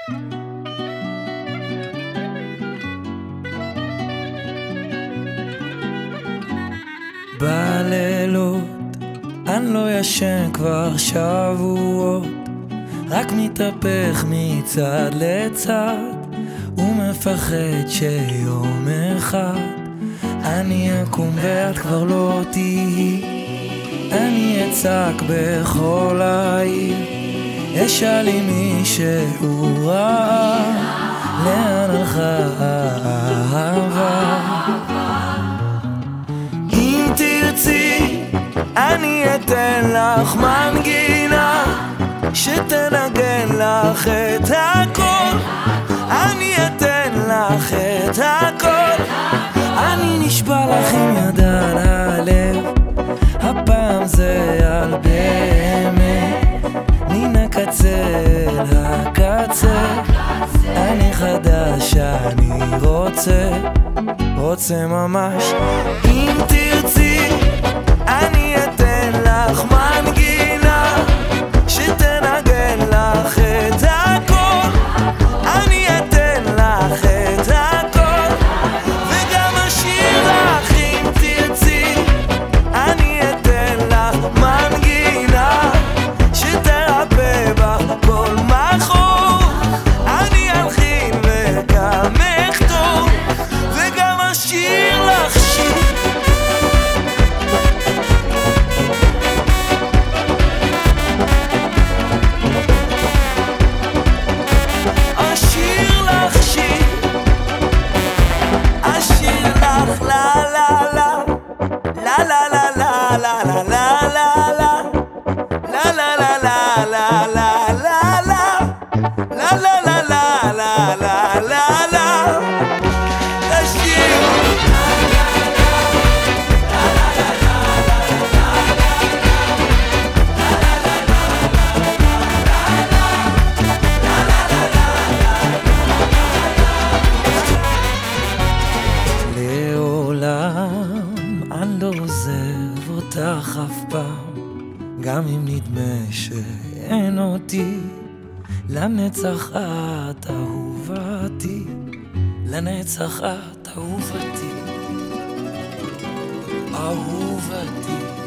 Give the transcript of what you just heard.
בלילות אני לא ישן כבר שבועות, רק מתהפך מצד לצד ומפחד שיום אחד אני אקום ואת כבר לא תהי. אני אצעק בכל העיר, אשאל אם מישהו ראה לאן הלכה האהבה. אם תרצי אני אתן לך מנגינה שתנגן לך את הכל, אני אתן לך את הכל. אני נשבע לך עם יד על הלב, הפעם זה על באמת, מן הקצה אל הקצה. אני חדש, אני רוצה ממש. אם תרצי אני אתן לך מנגינה שתנגן לך את הכל, אני אתן לך את הכל וגם אשיר לך. אם תרצי אני אתן לך מנגינה שתרפא בך כל מחור, אני אלחין וגם אכתוב וגם אשיר לך שיר. אני לא עוזב אותך אף פעם, גם אם נדמה שאין אותי. לנצח את אהובתי, לנצח את אהובתי, אהובתי.